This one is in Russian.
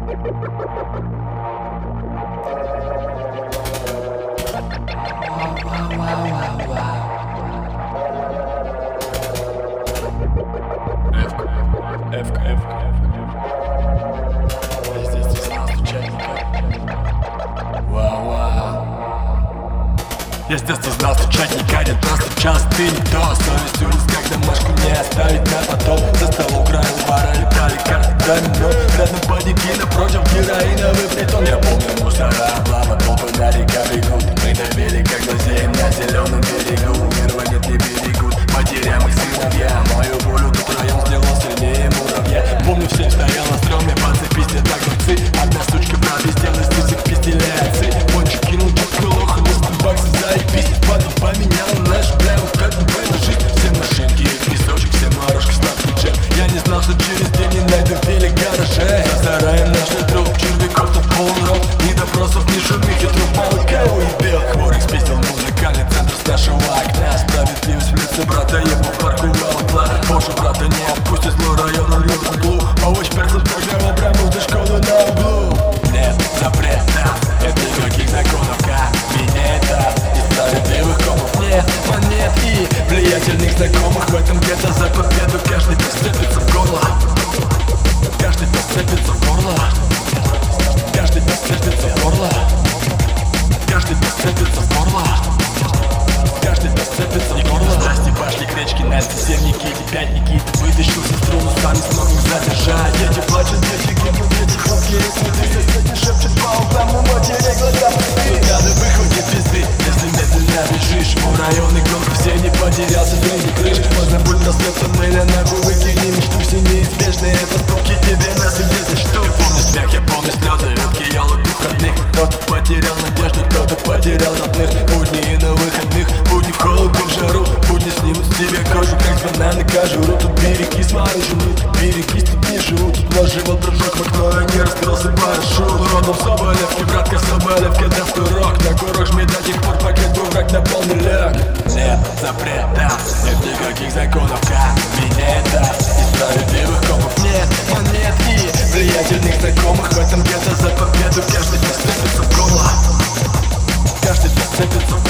Я с детства знал, стучать не катит, просто час ты не то. Совесть улиц, как домашку не оставить на потом. За столом краю бара летали карты домино. Рядом падики, напротив героиновый притон. Я помню мусора, облава, толпы на река бегут. Мы на великах глазеем на зеленом берегу. Мир нет, не берегут, матерям и сыновья. Мою волю тут район сделал сильнее муравья. Помню, всем стояла стрёмная подцепись, не так гудцы. Одна сучка пробездела, список пистеляции. Пончик кинул чутку лоха, на 100 баксов заебись. Падал, поменял наш прямо как бы жизнь. Все машинки и песочек, все морожки, сладкий джем. Я не знал, что через день не найду велик гараже. За сараем нашли труп, червяков тут полный рот. Ни допросов, ни шумихи, труп мало кого ебел. Хворик спиздил музыкальный центр с нашего окна. Справедливость в лице брата, я по парку волокла. Боже, брата не отпустит, злой район рулет в углу. Овощ перцев программа прямо до школы на углу. Нет запрета, нет никаких законов, кабинета и справедливых комов. Нет монет и влиятельных знакомых. В этом где-то за победу каждый посцепится в горло. Каждый посцепится в горло. Каждый посцепится в горло. Каждый посцепится в горло. Каждый посцепится в горло. Здрасте, пошли к речке, Настя, 7 Никите, 5 Никиты. Вытащил сестру, но сам не смог их задержать. Дети плачут, дети гибнут, дети хлопки и цветы. Соседи шепчут по углам, у матери глаза пусты. Надо выходит пизды, если медленно бежишь. У районный гонка все не потерялся среди крыш. Можно будет распеться, мыля нахуй выкини мечту. Все неизбежные поступки тебе на себе зачтут. Я помню смех, я помню слезы, редкий ялок выходных. Кто-то потерял надежду, кто-то потерял родных. Будни и на выходных, будни в холод и в жару. Будни снимут с тебя кожу, как с банана кожуру. Тут береги сморожены, берегись, тут не живут. Тут вложил дружок в окно, и не раскрылся парашют. Родом Соболевки, братка Соболевка, даст урок. На курок жми до тех пор, пока твой враг на полный ляг. Нет запрета, нет никаких законов, кабинета и справедливых комов. Нет монет и влиятельных знакомых. В этом где-то за победу каждый посцепится в горло. Каждый посцепится в горло.